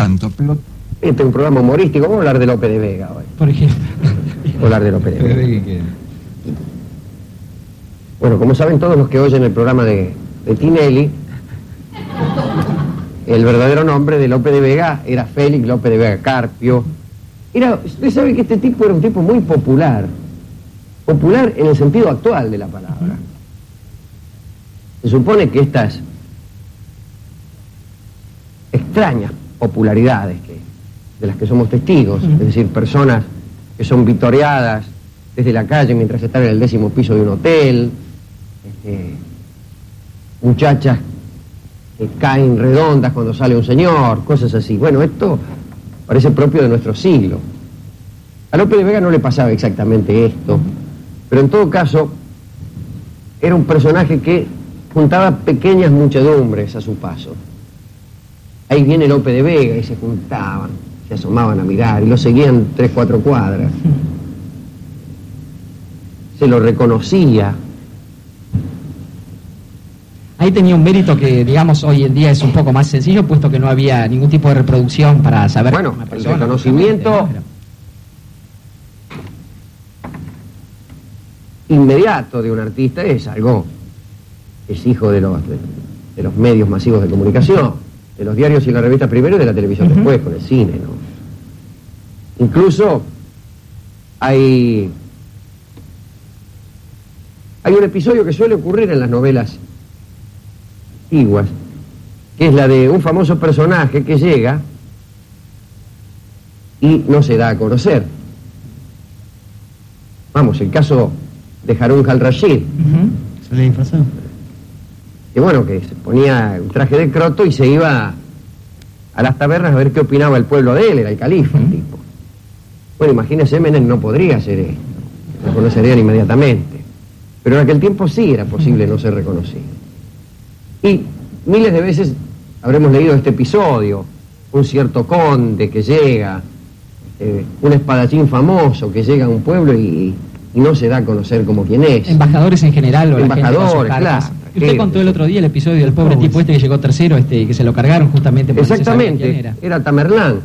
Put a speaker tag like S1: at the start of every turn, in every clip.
S1: tanto, pero...
S2: Este es un programa humorístico, vamos a hablar de Lope de Vega hoy.
S3: Por ejemplo.
S2: Vamos a hablar de Lope de Vega. Bueno, como saben todos los que oyen el programa de Tinelli, el verdadero nombre de Lope de Vega era Félix Lope de Vega Carpio. Usted sabe que este tipo era un tipo muy popular. Popular en el sentido actual de la palabra. Se supone que estas extrañas popularidades de las que somos testigos, es decir, personas que son vitoreadas desde la calle mientras están en el 10º piso de un hotel, muchachas que caen redondas cuando sale un señor, cosas así. Bueno, esto parece propio de nuestro siglo. A Lope de Vega no le pasaba exactamente esto, pero en todo caso era un personaje que juntaba pequeñas muchedumbres a su paso. Ahí viene Lope de Vega y se juntaban, se asomaban a mirar y lo seguían 3-4 cuadras. Se lo reconocía.
S3: Ahí tenía un mérito que, digamos, hoy en día es un poco más sencillo, puesto que no había ningún tipo de reproducción para saber...
S2: Bueno, una persona, el reconocimiento inmediato de un artista es algo, es hijo de los medios masivos de comunicación, de los diarios y las revistas primero y de la televisión después, con el cine, ¿no? Incluso hay un episodio que suele ocurrir en las novelas antiguas, que es la de un famoso personaje que llega y no se da a conocer. Vamos, el caso de Harun al-Rashid.
S3: Se le disfrazó.
S2: Que bueno, que se ponía un traje de croto y se iba a las tabernas a ver qué opinaba el pueblo de él, era el califa, el tipo. Bueno, imagínese, Menem no podría hacer esto, lo conocerían inmediatamente. Pero en aquel tiempo sí era posible no ser reconocido. Y miles de veces habremos leído este episodio, un cierto conde que llega, un espadachín famoso que llega a un pueblo y no se da a conocer como quien es.
S3: Embajadores en general, o
S2: embajadores, la gente con sus claro.
S3: Usted contó el otro día el episodio del pobre tipo que llegó tercero, que se lo cargaron justamente por
S2: exactamente, era Tamerlán.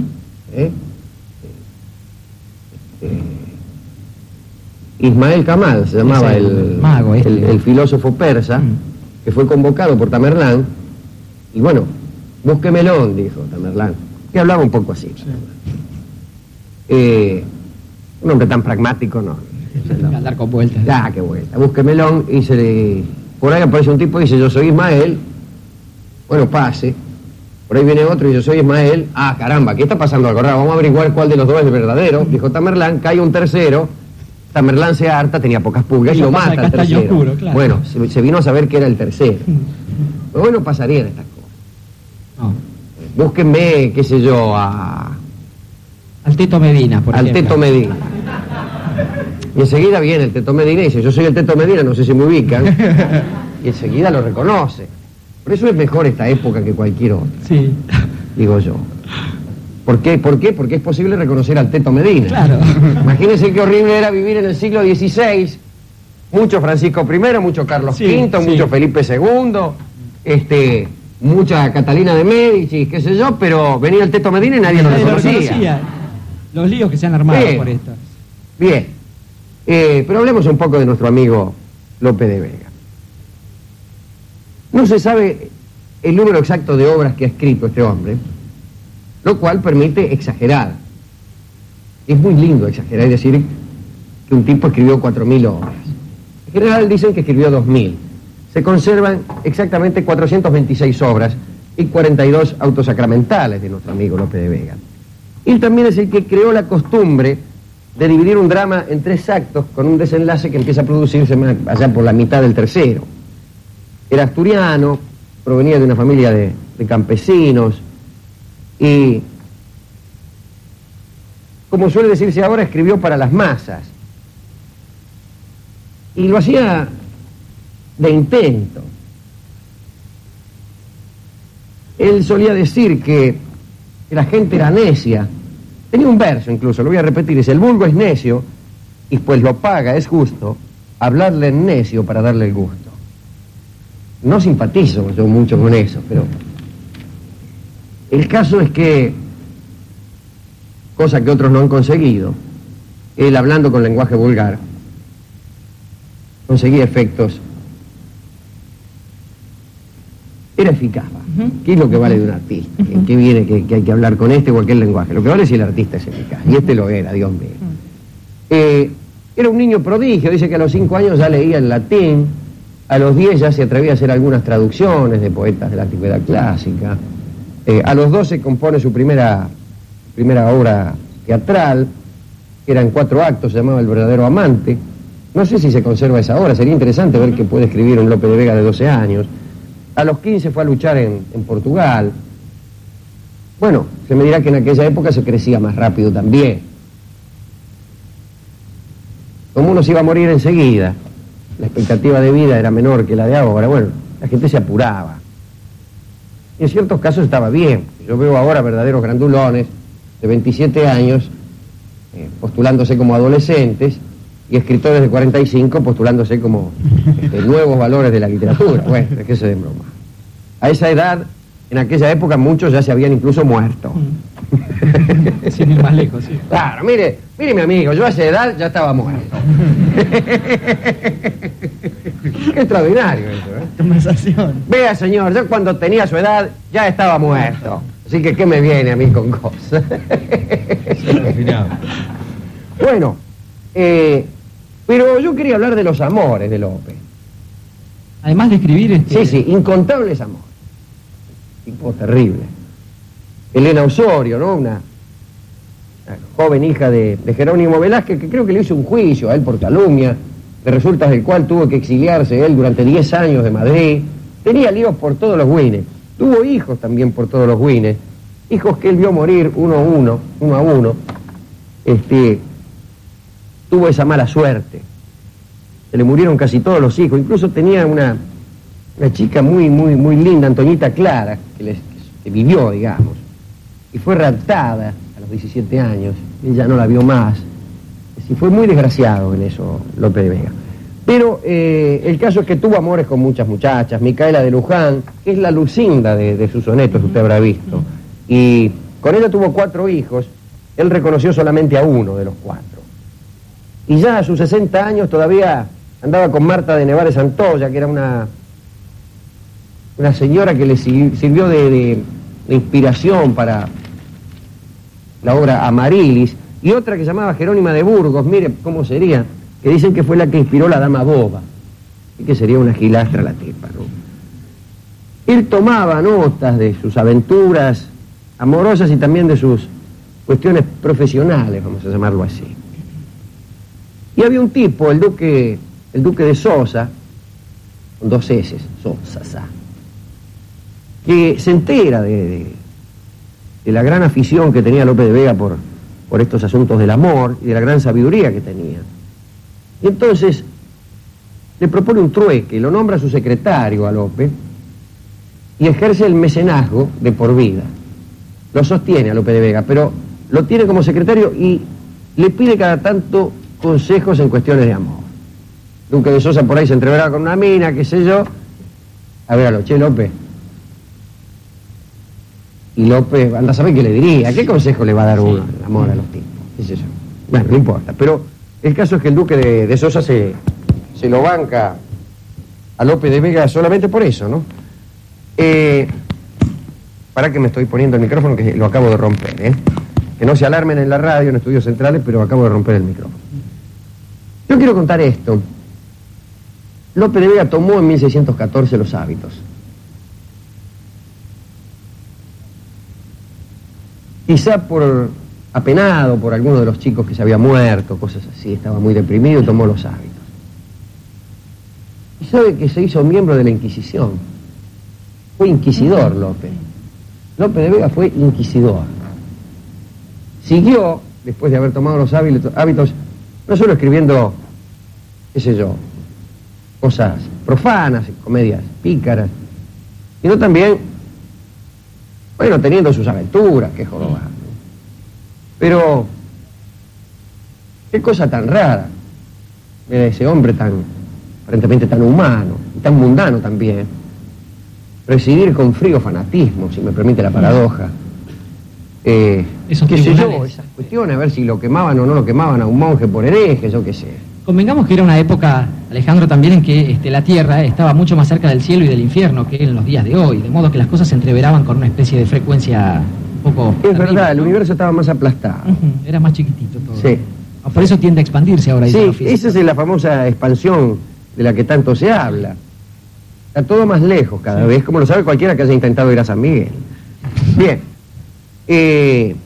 S2: Ismael Kamal se llamaba el mago, el filósofo persa, que fue convocado por Tamerlán, y bueno, búsquemelo, dijo Tamerlán, que hablaba un poco así. Sí. Un hombre tan pragmático, no.
S3: Andar con vueltas.
S2: Ya, qué vuelta. Búsquemelo, y por ahí aparece un tipo y dice, yo soy Ismael. Bueno, pase. Por ahí viene otro y yo soy Ismael. Ah, caramba, ¿qué está pasando algo raro? Vamos a averiguar cuál de los dos es el verdadero. Dijo Tamerlán, cae un tercero. Tamerlán se harta, tenía pocas pulgas y lo mata al tercero. Oscuro, claro. Bueno, se vino a saber que era el tercero. Pero bueno, pasarían estas cosas. No. Búsquenme, qué sé yo, al
S3: Teto Medina, por ejemplo.
S2: Al Teto Medina. Y enseguida viene el Teto Medina y dice, yo soy el Teto Medina, no sé si me ubican. Y enseguida lo reconoce. Por eso es mejor esta época que cualquier otra.
S3: Sí.
S2: Digo yo. ¿Por qué? Porque es posible reconocer al Teto Medina.
S3: Claro.
S2: Imagínense qué horrible era vivir en el siglo XVI. Mucho Francisco I, mucho Carlos V, mucho Felipe II, mucha Catalina de Médici, qué sé yo, pero venía el Teto Medina y nadie lo reconocía.
S3: Los líos que se han armado por esto.
S2: Bien. Pero hablemos un poco de nuestro amigo Lope de Vega. No se sabe el número exacto de obras que ha escrito este hombre, lo cual permite exagerar. Es muy lindo exagerar y decir que un tipo escribió 4.000 obras. En general dicen que escribió 2.000. Se conservan exactamente 426 obras y 42 autos sacramentales de nuestro amigo Lope de Vega. Él también es el que creó la costumbre de dividir un drama en 3 actos con un desenlace que empieza a producirse allá por la mitad del tercero. Era asturiano, provenía de una familia de campesinos y, como suele decirse ahora, escribió para las masas. Y lo hacía de intento. Él solía decir que la gente era necia. Tenía un verso incluso, lo voy a repetir, dice, el vulgo es necio y pues lo paga, es justo, hablarle en necio para darle el gusto. No simpatizo yo mucho con eso, pero El caso es que, cosa que otros no han conseguido, él hablando con lenguaje vulgar, conseguía efectos. Era eficaz. ¿Qué es lo que vale de un artista? ¿Qué viene que hay que hablar con este o aquel lenguaje? Lo que vale es si el artista es eficaz. Y este lo era, Dios mío. Era un niño prodigio, dice que a los 5 años ya leía el latín, a los 10 ya se atrevía a hacer algunas traducciones de poetas de la antigüedad clásica, a los 12 compone su primera obra teatral, que era en 4 actos, se llamaba El verdadero amante. No sé si se conserva esa obra, sería interesante ver qué puede escribir un Lope de Vega de 12 años. A los 15 fue a luchar en Portugal. Bueno, se me dirá que en aquella época se crecía más rápido también. Como uno se iba a morir enseguida, la expectativa de vida era menor que la de ahora, bueno, la gente se apuraba. Y en ciertos casos estaba bien. Yo veo ahora verdaderos grandulones de 27 años postulándose como adolescentes y escritores de 45 postulándose como nuevos valores de la literatura. Bueno, es que se den broma. A esa edad, en aquella época, muchos ya se habían incluso muerto.
S3: Sin ir más lejos, sí.
S2: Claro, mire mi amigo, yo a esa edad ya estaba muerto. Qué extraordinario eso, ¿eh?
S3: Conversación.
S2: Vea, señor, yo cuando tenía su edad ya estaba muerto. Así que, ¿qué me viene a mí con cosas? Bueno, pero yo quería hablar de los amores de Lope.
S3: Además de escribir...
S2: Sí, incontables amores. Tipo terrible. Elena Osorio, ¿no? Una joven hija de Jerónimo Velázquez, que creo que le hizo un juicio a él por calumnia, de resultas del cual tuvo que exiliarse él durante 10 años de Madrid. Tenía líos por todos los güines. Tuvo hijos también por todos los güines. Hijos que él vio morir uno a uno. Tuvo esa mala suerte. Se le murieron casi todos los hijos. Incluso tenía una chica muy linda, Antoñita Clara, que vivió, digamos, y fue raptada a los 17 años. Ella no la vio más. Y fue muy desgraciado en eso Lope de Vega. Pero el caso es que tuvo amores con muchas muchachas. Micaela de Luján, que es la Lucinda de sus sonetos, usted habrá visto. Y con ella tuvo 4 hijos. Él reconoció solamente a uno de los 4. Y ya a sus 60 años todavía andaba con Marta de Nevares Santoya, que era una señora que le sirvió de inspiración para la obra Amarilis, y otra que se llamaba Jerónima de Burgos, mire cómo sería, que dicen que fue la que inspiró La Dama Boba, y que sería una gilastra la tipa, ¿no? Él tomaba notas de sus aventuras amorosas y también de sus cuestiones profesionales, vamos a llamarlo así. Y había un tipo, el duque de Sosa, con 2 S, Sosa, que se entera de la gran afición que tenía Lope de Vega por estos asuntos del amor y de la gran sabiduría que tenía. Y entonces le propone un trueque, lo nombra su secretario a Lope y ejerce el mecenazgo de por vida. Lo sostiene a Lope de Vega, pero lo tiene como secretario y le pide cada tanto consejos en cuestiones de amor. Duque de Sosa por ahí se entreverá con una mina, qué sé yo. A ver, che, Lope. Y Lope, anda a saber qué le diría, ¿qué consejo le va a dar uno el amor a los tipos? ¿Qué sé yo? Bueno, no importa, pero el caso es que el Duque de Sosa se lo banca a Lope de Vega solamente por eso, ¿no? Para que me estoy poniendo el micrófono, que lo acabo de romper, ¿eh? Que no se alarmen en la radio, en estudios centrales, pero acabo de romper el micrófono. Yo quiero contar esto. Lope de Vega tomó en 1614 los hábitos. Quizá apenado por alguno de los chicos que se había muerto, cosas así, estaba muy deprimido y tomó los hábitos. Y sabe que se hizo miembro de la Inquisición. Fue inquisidor Lope. Lope de Vega fue inquisidor. Siguió, después de haber tomado los hábitos, no solo escribiendo, qué sé yo, cosas profanas, comedias pícaras, sino también, bueno, teniendo sus aventuras, qué joroba. Pero, qué cosa tan rara, era ese hombre tan, aparentemente tan humano, y tan mundano también, presidir con frío fanatismo, si me permite la paradoja.
S3: Esos
S2: qué sé yo,
S3: tribunales.
S2: esas cuestiones, a ver si lo quemaban o no lo quemaban a un monje por hereje, yo qué sé.
S3: Convengamos que era una época, Alejandro, también en que la Tierra estaba mucho más cerca del cielo y del infierno que en los días de hoy, de modo que las cosas se entreveraban con una especie de frecuencia un poco...
S2: Es verdad, el universo estaba más aplastado.
S3: Era más chiquitito todo.
S2: Sí.
S3: Por eso tiende a expandirse ahora.
S2: Sí, esa es la famosa expansión de la que tanto se habla. Está todo más lejos cada vez, como lo sabe cualquiera que haya intentado ir a San Miguel. Bien. ¿Qué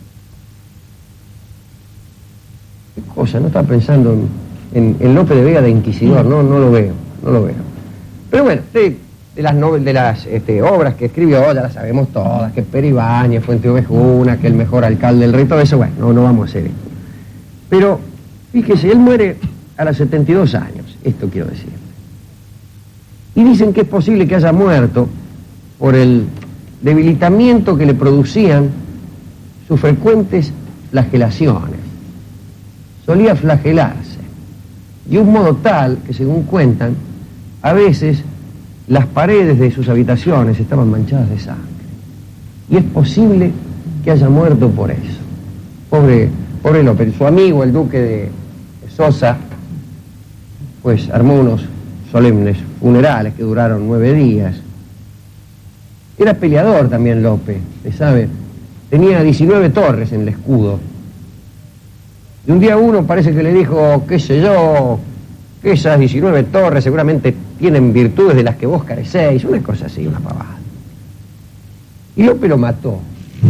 S2: cosa? No estaba pensando en Lope de Vega de Inquisidor, no lo veo. Pero bueno, de las obras que escribió, ya las sabemos todas, que Pere Ibáñez, Fuente Ovejuna, que el mejor alcalde del rey, todo eso, bueno, no vamos a hacer esto. Pero, fíjese, él muere a los 72 años, esto quiero decir. Y dicen que es posible que haya muerto por el debilitamiento que le producían sus frecuentes flagelaciones. Solía flagelarse, de un modo tal que, según cuentan, a veces las paredes de sus habitaciones estaban manchadas de sangre. Y es posible que haya muerto por eso. Pobre López. Su amigo, el duque de Sosa, pues armó unos solemnes funerales que duraron 9 días. Era peleador también Lope, ¿se sabe? Tenía 19 torres en el escudo. Y un día uno parece que le dijo, qué sé yo, que esas 19 torres seguramente tienen virtudes de las que vos carecéis, una cosa así, una pavada. Y Lope lo mató.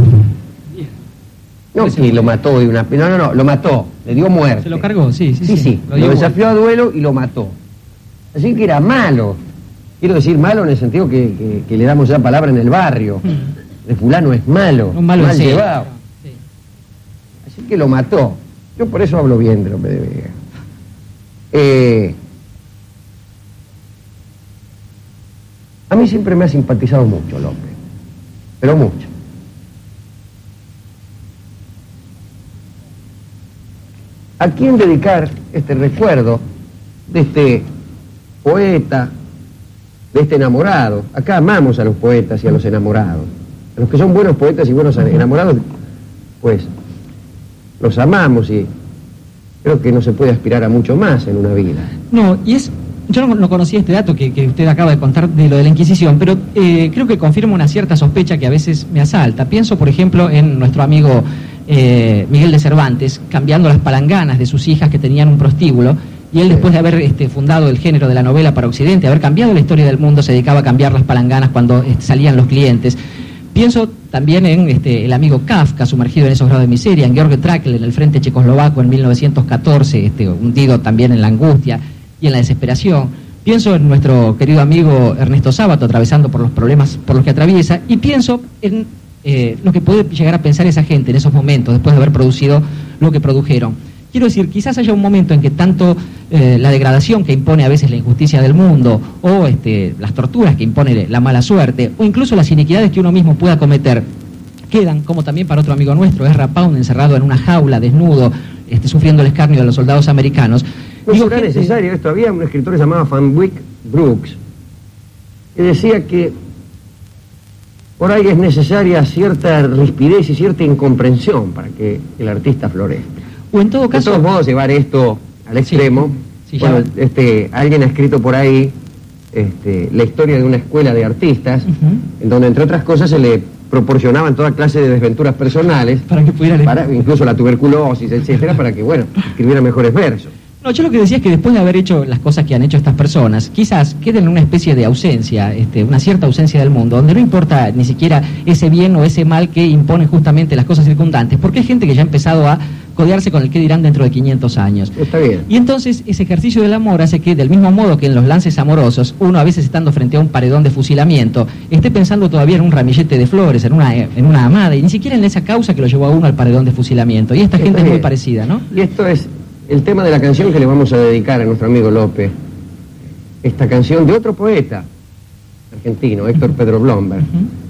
S2: No que lo mató de una... No, lo mató, le dio muerte.
S3: ¿Se lo cargó? Sí.
S2: Lo desafió a duelo y lo mató. Así que era malo. Quiero decir malo en el sentido que le damos ya palabra en el barrio. De fulano es malo,
S3: mal
S2: llevado. Sí. Así que lo mató. Yo por eso hablo bien de Lope de Vega. A mí siempre me ha simpatizado mucho Lope, pero mucho. ¿A quién dedicar este recuerdo de este poeta, de este enamorado? Acá amamos a los poetas y a los enamorados. A los que son buenos poetas y buenos enamorados, pues los amamos y creo que no se puede aspirar a mucho más en una vida.
S3: No, yo no conocía este dato que usted acaba de contar de lo de la Inquisición, pero creo que confirma una cierta sospecha que a veces me asalta. Pienso, por ejemplo, en nuestro amigo Miguel de Cervantes, cambiando las palanganas de sus hijas que tenían un prostíbulo, y él, después de haber fundado el género de la novela para Occidente, haber cambiado la historia del mundo, se dedicaba a cambiar las palanganas cuando salían los clientes. Pienso también en el amigo Kafka, sumergido en esos grados de miseria, en Georg Trakl en el frente checoslovaco en 1914, hundido también en la angustia y en la desesperación. Pienso en nuestro querido amigo Ernesto Sábato, atravesando por los problemas por los que atraviesa, y pienso en lo que puede llegar a pensar esa gente en esos momentos, después de haber producido lo que produjeron. Quiero decir, quizás haya un momento en que tanto la degradación que impone a veces la injusticia del mundo, o las torturas que impone la mala suerte, o incluso las iniquidades que uno mismo pueda cometer, quedan, como también para otro amigo nuestro, Ezra Pound, encerrado en una jaula, desnudo, sufriendo el escarnio de los soldados americanos.
S2: No será necesario esto. Había un escritor llamado Van Wyck Brooks que decía que por ahí es necesaria cierta rispidez y cierta incomprensión para que el artista florezca.
S3: O en todo caso...
S2: De todos modos, llevar esto al extremo.
S3: Sí,
S2: bueno, alguien ha escrito por ahí la historia de una escuela de artistas, en donde, entre otras cosas, se le proporcionaban toda clase de desventuras personales,
S3: para que pudiera leer.
S2: Incluso la tuberculosis, etcétera, para que, escribiera mejores versos.
S3: No, yo lo que decía es que después de haber hecho las cosas que han hecho estas personas, quizás queden en una especie de ausencia, una cierta ausencia del mundo, donde no importa ni siquiera ese bien o ese mal que imponen justamente las cosas circundantes, porque hay gente que ya ha empezado a codearse con el qué dirán dentro de 500 años.
S2: Está bien.
S3: Y entonces ese ejercicio del amor hace que, del mismo modo que en los lances amorosos, uno a veces estando frente a un paredón de fusilamiento, esté pensando todavía en un ramillete de flores, en una amada, y ni siquiera en esa causa que lo llevó a uno al paredón de fusilamiento. Y esta gente es muy parecida, ¿no?
S2: Y esto es el tema de la canción que le vamos a dedicar a nuestro amigo Lope. Esta canción de otro poeta argentino, Héctor Pedro Blomberg,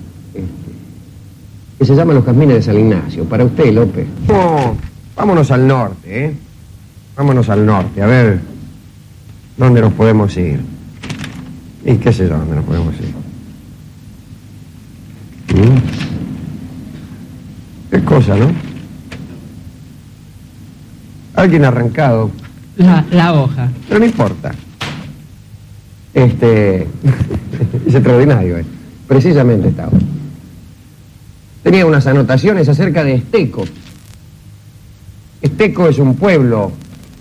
S2: que se llama Los Jazmines de San Ignacio. Para usted, Lope. Vámonos al norte, ¿eh? Vámonos al norte, a ver dónde nos podemos ir. Y qué sé yo, dónde nos podemos ir. Qué cosa, ¿no? Alguien ha arrancado.
S3: La hoja.
S2: Pero no importa. Es extraordinario, precisamente esta hoja. Tenía unas anotaciones acerca de Esteco. Esteco es un pueblo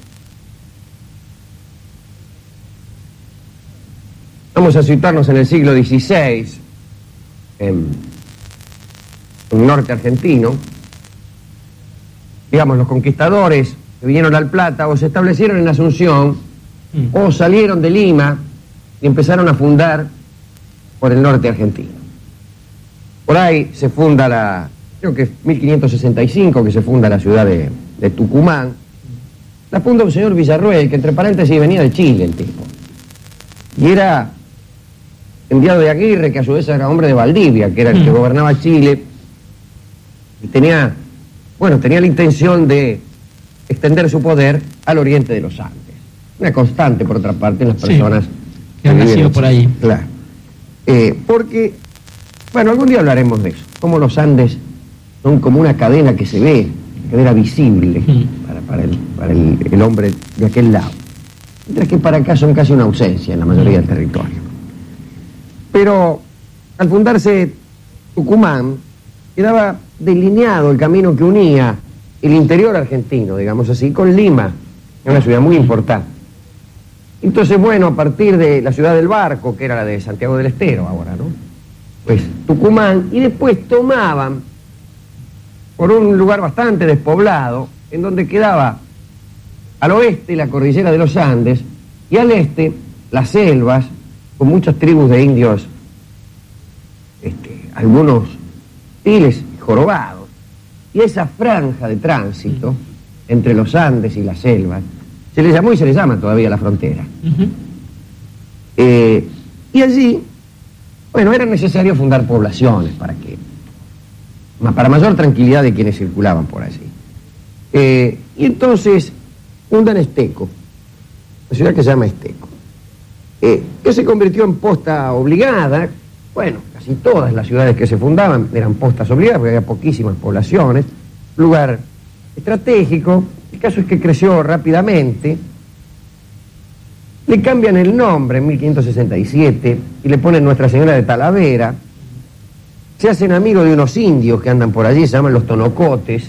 S2: vamos a situarnos en el siglo XVI, en un norte argentino. Digamos, los conquistadores que vinieron al Plata o se establecieron en Asunción o salieron de Lima y empezaron a fundar por el norte argentino. Por ahí se funda creo que es 1565 que se funda la ciudad de Tucumán. La funda un señor Villarruel, que entre paréntesis venía de Chile el tipo. Y era enviado de Aguirre, que a su vez era hombre de Valdivia, que era el que gobernaba Chile. Y tenía la intención de extender su poder al oriente de los Andes. Una constante, por otra parte, en las personas
S3: que han nacido por ahí.
S2: Claro. Porque, algún día hablaremos de eso. Cómo los Andes son como una cadena que se ve, cadena visible para el hombre de aquel lado. Mientras que para acá son casi una ausencia en la mayoría del territorio. Pero al fundarse Tucumán, quedaba delineado el camino que unía el interior argentino, digamos así, con Lima, una ciudad muy importante. Entonces, a partir de la ciudad del Barco, que era la de Santiago del Estero ahora, ¿no? Pues Tucumán, y después tomaban por un lugar bastante despoblado, en donde quedaba al oeste la cordillera de los Andes y al este las selvas, con muchas tribus de indios, algunos tiles y jorobados. Y esa franja de tránsito entre los Andes y las selvas se le llamó y se le llama todavía la frontera. Y allí, era necesario fundar poblaciones para mayor tranquilidad de quienes circulaban por allí. Y entonces fundan Esteco, la ciudad que se llama Esteco, que se convirtió en posta obligada. Casi todas las ciudades que se fundaban eran postas obligadas porque había poquísimas poblaciones, lugar estratégico. El caso es que creció rápidamente. Le cambian el nombre en 1567 y le ponen Nuestra Señora de Talavera. Se hacen amigos de unos indios que andan por allí, se llaman los tonocotes.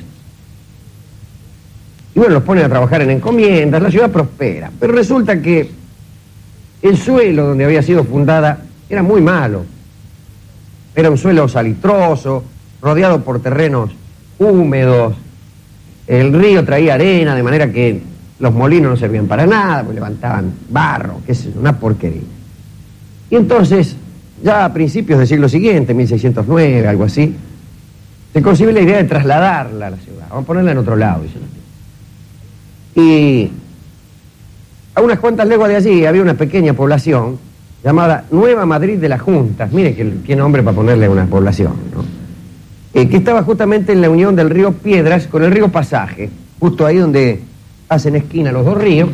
S2: Y los ponen a trabajar en encomiendas. La ciudad prospera. Pero resulta que el suelo donde había sido fundada era muy malo. Era un suelo salitroso, rodeado por terrenos húmedos. El río traía arena, de manera que los molinos no servían para nada, pues levantaban barro, que es una porquería. Y entonces, ya a principios del siglo siguiente, 1609, algo así, se concibe la idea de trasladarla a la ciudad. Vamos a ponerla en otro lado, dicen. Y a unas cuantas leguas de allí había una pequeña población llamada Nueva Madrid de las Juntas. Miren qué nombre para ponerle una población, ¿no? Que estaba justamente en la unión del río Piedras con el río Pasaje, justo ahí donde hacen esquina los dos ríos.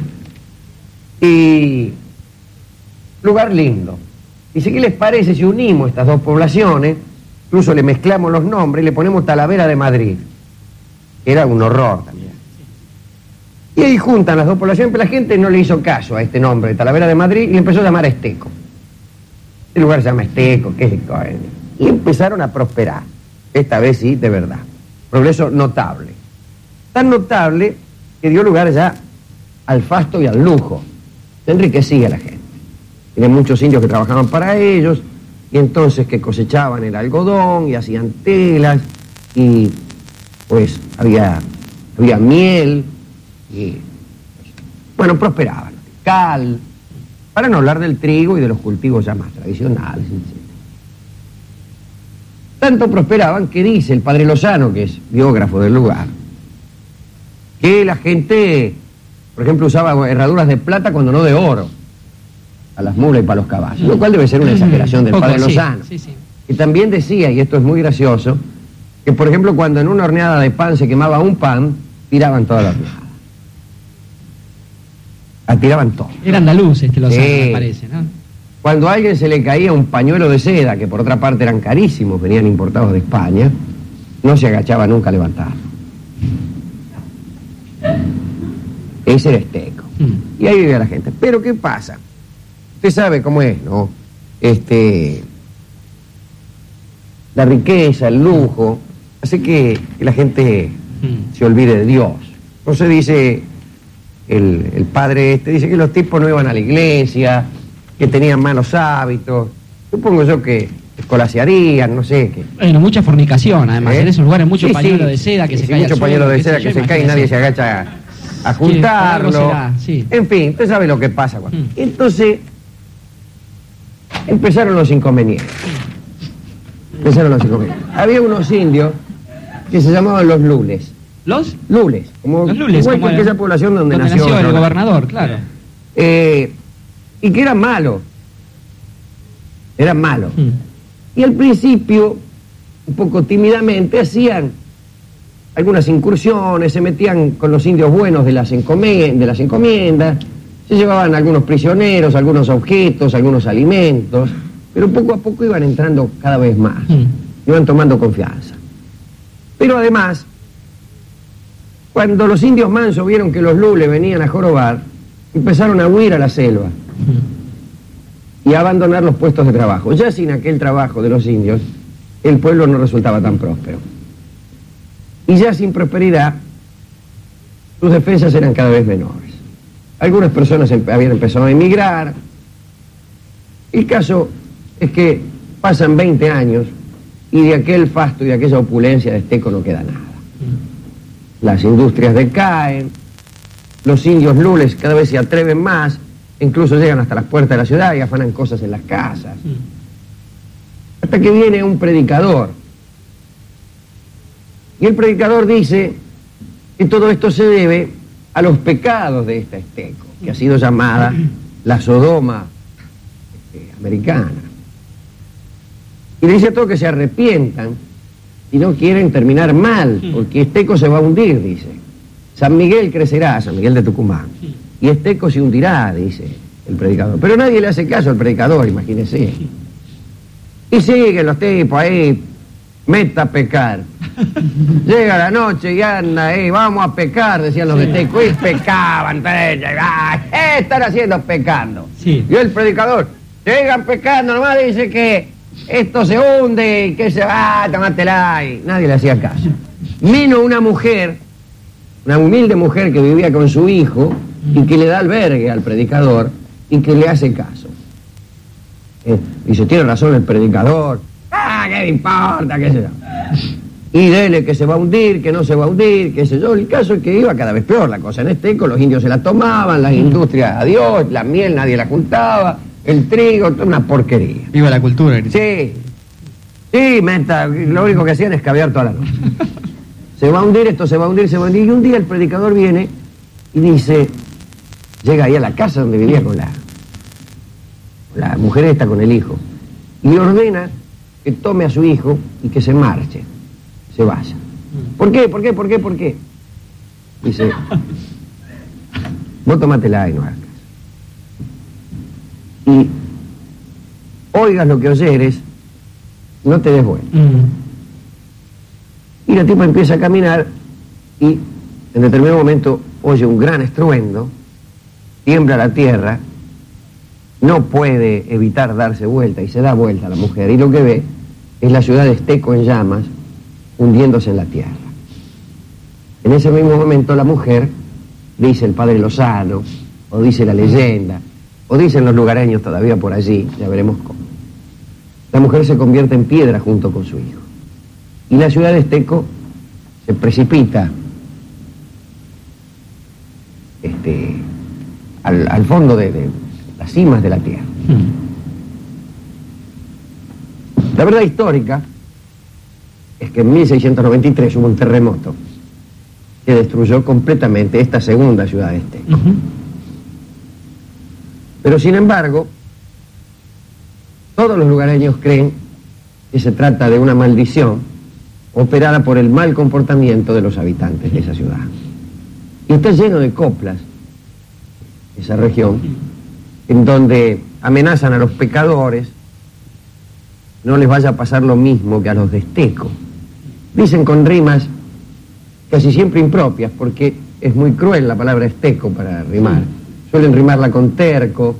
S2: Y lugar lindo. Dice, ¿qué les parece si unimos estas dos poblaciones? Incluso le mezclamos los nombres y le ponemos Talavera de Madrid. Era un horror también. Y ahí juntan las dos poblaciones, pero la gente no le hizo caso a este nombre, de Talavera de Madrid, y le empezó a llamar Esteco. El lugar se llama Esteco, ¿qué es esto? Y empezaron a prosperar. Esta vez sí, de verdad. Progreso notable. Tan notable que dio lugar ya al fasto y al lujo. Se enriquecía la gente. Tienen muchos indios que trabajaban para ellos, y entonces que cosechaban el algodón y hacían telas, y pues había miel, y prosperaban. Cal, para no hablar del trigo y de los cultivos ya más tradicionales, etc. Tanto prosperaban que dice el padre Lozano, que es biógrafo del lugar, que la gente, por ejemplo, usaba herraduras de plata cuando no de oro, a las mulas y para los caballos, lo cual debe ser una exageración del padre Lozano. Sí. Y también decía, y esto es muy gracioso, que por ejemplo cuando en una horneada de pan se quemaba un pan, tiraban toda la horneada. Tiraban todo.
S3: Era andaluz Lozano, me parece, ¿no?
S2: Cuando a alguien se le caía un pañuelo de seda, que por otra parte eran carísimos, venían importados de España, no se agachaba nunca a levantarlo. Ese era Esteco. Y ahí vivía la gente. Pero ¿qué pasa? Usted sabe cómo es, ¿no? La riqueza, el lujo, hace que la gente se olvide de Dios. Entonces dice, el padre dice que los tipos no iban a la iglesia, que tenían malos hábitos. Supongo yo que escolasearían, no sé qué.
S3: Bueno, mucha fornicación, además. En esos lugares mucho pañuelo de seda que se cae.
S2: Mucho pañuelo de seda que se cae y nadie se agacha a juntarlo.
S3: Sí.
S2: En fin, usted sabe lo que pasa. Entonces, empezaron los inconvenientes. Había unos indios que se llamaban los lules.
S3: ¿Los?
S2: Lules.
S3: Los lules,
S2: igual que aquella población donde nació
S3: el gobernador, claro.
S2: Y que eran malos. Y al principio, un poco tímidamente, hacían algunas incursiones, se metían con los indios buenos de las encomiendas, se llevaban algunos prisioneros, algunos objetos, algunos alimentos, pero poco a poco iban entrando cada vez más, iban tomando confianza. Pero además, cuando los indios mansos vieron que los lules venían a jorobar, empezaron a huir a la selva y a abandonar los puestos de trabajo. Ya sin aquel trabajo de los indios, el pueblo no resultaba tan próspero. Y ya sin prosperidad, sus defensas eran cada vez menores. Algunas personas habían empezado a emigrar. El caso es que pasan 20 años y de aquel fasto y de aquella opulencia de Esteco no queda nada. Las industrias decaen, los indios lules cada vez se atreven más, incluso llegan hasta las puertas de la ciudad y afanan cosas en las casas. Hasta que viene un predicador. Y el predicador dice que todo esto se debe a los pecados de esta Esteco, que ha sido llamada la Sodoma americana. Y le dice a todos que se arrepientan y no quieren terminar mal, porque Esteco se va a hundir, dice. San Miguel crecerá, San Miguel de Tucumán, y Esteco se hundirá, dice el predicador. Pero nadie le hace caso al predicador, imagínese. Y siguen los tipos ahí, meta a pecar. Llega la noche y anda, vamos a pecar, decían los de Esteco, y pecaban, ¿qué están haciendo pecando?
S3: Sí.
S2: Y el predicador, llegan pecando, nomás dice que esto se hunde y que se va, tomátela, y nadie le hacía caso. Menos una mujer, una humilde mujer que vivía con su hijo y que le da albergue al predicador y que le hace caso. Dice, tiene razón el predicador, ¿qué me importa? ¿Qué sé yo? Y dele que se va a hundir, que no se va a hundir, qué sé yo. El caso es que iba cada vez peor la cosa en Esteco, los indios se la tomaban, las industrias, adiós, la miel nadie la juntaba, el trigo, toda una porquería.
S3: Viva la cultura.
S2: Sí, menta, lo único que hacían es caviar toda la noche. Se va a hundir, esto se va a hundir, se va a hundir. Y un día el predicador viene y dice, llega ahí a la casa donde vivía con la mujer esta, con el hijo, y ordena que tome a su hijo y que se marche, se vaya. ¿Por qué? Dice, vos tomátela y no hagas caso. Y oigas lo que oyeres, no te des vuelta. Y la tipa empieza a caminar y en determinado momento oye un gran estruendo, tiembla la tierra, no puede evitar darse vuelta y se da vuelta la mujer y lo que ve es la ciudad de Esteco en llamas hundiéndose en la tierra. En ese mismo momento la mujer, dice el padre Lozano, o dice la leyenda, o dicen los lugareños todavía por allí, ya veremos cómo. La mujer se convierte en piedra junto con su hijo. Y la ciudad de Esteco se precipita al fondo de las cimas de la tierra. La verdad histórica es que en 1693 hubo un terremoto que destruyó completamente esta segunda ciudad de Esteco. Pero sin embargo, todos los lugareños creen que se trata de una maldición operada por el mal comportamiento de los habitantes de esa ciudad. Y está lleno de coplas, esa región, en donde amenazan a los pecadores, no les vaya a pasar lo mismo que a los de Esteco. Dicen con rimas casi siempre impropias, porque es muy cruel la palabra Esteco para rimar. Suelen rimarla con terco,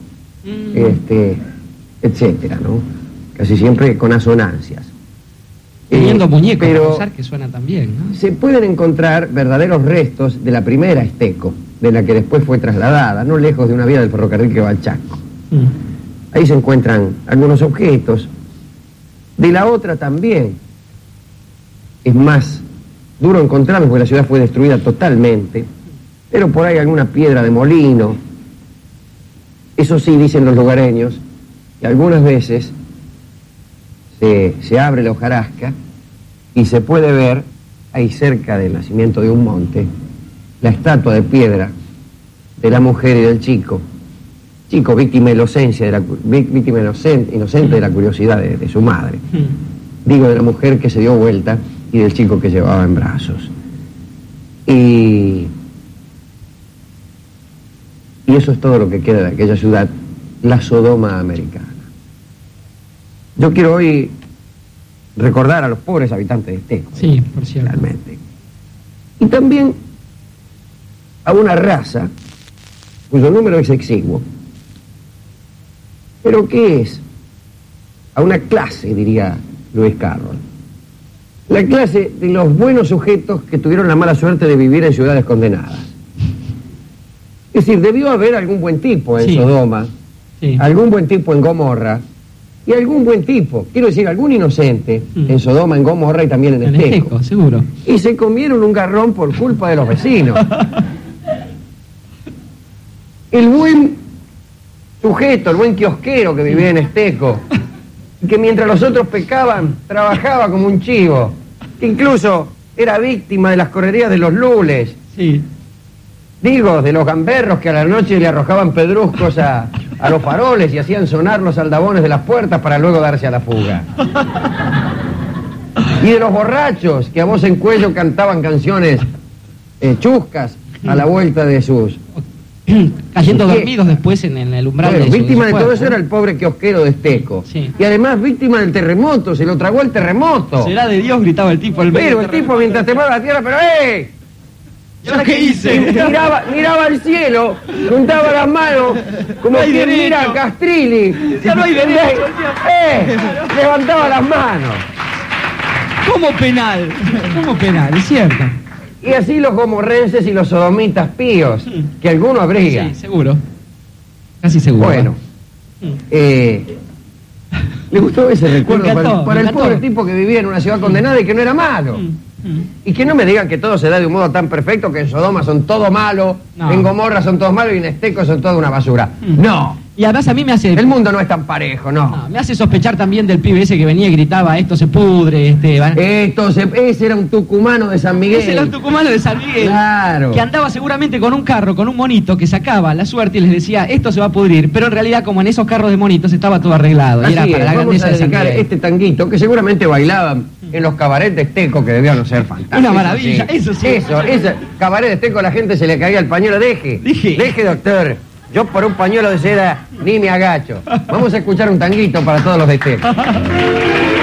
S2: etcétera, ¿no? Casi siempre con asonancias.
S3: Teniendo muñecos,
S2: pero
S3: usar que suena también, ¿no?
S2: se pueden encontrar verdaderos restos de la primera Esteco, de la que después fue trasladada, no lejos de una vía del ferrocarril que va al Chaco. Ahí se encuentran algunos objetos. De la otra también es más duro encontrarlos porque la ciudad fue destruida totalmente, pero por ahí alguna piedra de molino. Eso sí, dicen los lugareños, que algunas veces se abre la hojarasca y se puede ver, ahí cerca del nacimiento de un monte, la estatua de piedra de la mujer y del chico víctima inocente de la curiosidad de su madre. Digo, de la mujer que se dio vuelta y del chico que llevaba en brazos. Y eso es todo lo que queda de aquella ciudad, la Sodoma americana. Yo quiero hoy recordar a los pobres habitantes de Esteco.
S3: Sí, por cierto.
S2: Realmente. Y también a una raza cuyo número es exiguo. ¿Pero qué es? A una clase, diría Lewis Carroll. La clase de los buenos sujetos que tuvieron la mala suerte de vivir en ciudades condenadas. Es decir, debió haber algún buen tipo en Sodoma, algún buen tipo en Gomorra, y algún buen tipo, quiero decir, algún inocente en Sodoma, en Gomorra y también en Esteco.
S3: Seguro.
S2: Y se comieron un garrón por culpa de los vecinos. El buen sujeto, el buen kiosquero que vivía en Esteco, que mientras los otros pecaban, trabajaba como un chivo, que incluso era víctima de las correrías de los lules.
S3: Sí.
S2: Digo, de los gamberros que a la noche le arrojaban pedruscos a los faroles y hacían sonar los aldabones de las puertas para luego darse a la fuga. Y de los borrachos que a voz en cuello cantaban canciones chuscas a la vuelta de sus...
S3: Cayendo dormidos después en el umbral de su
S2: víctima de todo eso era el pobre kiosquero de Esteco.
S3: Sí.
S2: Y además víctima del terremoto, se lo tragó el terremoto.
S3: Será de Dios, gritaba el tipo.
S2: Pero el tipo mientras temblaba la tierra, pero
S3: ¿Yo qué hice?
S2: Miraba al cielo, juntaba las manos, como
S3: no
S2: quien mira a Castrilli.
S3: Ya no hay derecho.
S2: Levantaba las manos.
S3: Como penal, es cierto.
S2: Y así los gomorrenses y los sodomitas píos, que alguno habría.
S3: Sí, seguro. Casi seguro.
S2: Bueno. ¿Le gustó ese recuerdo para el pobre tipo que vivía en una ciudad condenada y que no era malo? Y que no me digan que todo se da de un modo tan perfecto, que en Sodoma son todo malo, en Gomorra son todos malos y en Esteco son toda una basura. No.
S3: Y además a mí me hace...
S2: El mundo no es tan parejo, no.
S3: Me hace sospechar también del pibe ese que venía y gritaba, esto se pudre,
S2: Ese era un tucumano de San Miguel.
S3: Ese era un tucumano de San Miguel.
S2: Claro.
S3: Que andaba seguramente con un carro, con un monito, que sacaba la suerte y les decía, esto se va a pudrir. Pero en realidad, como en esos carros de monitos, estaba todo arreglado.
S2: Así
S3: y era para la
S2: vamos
S3: grandeza
S2: a
S3: de San
S2: dedicar
S3: Miguel.
S2: este tanguito, que seguramente bailaban en los cabarets de Esteco, que debían ser fantásticos.
S3: Una maravilla, eso sí.
S2: Ese cabaret de Esteco, la gente se le caía el pañuelo. Deje, doctor. Yo por un pañuelo de seda ni me agacho. Vamos a escuchar un tanguito para todos los de Esteco.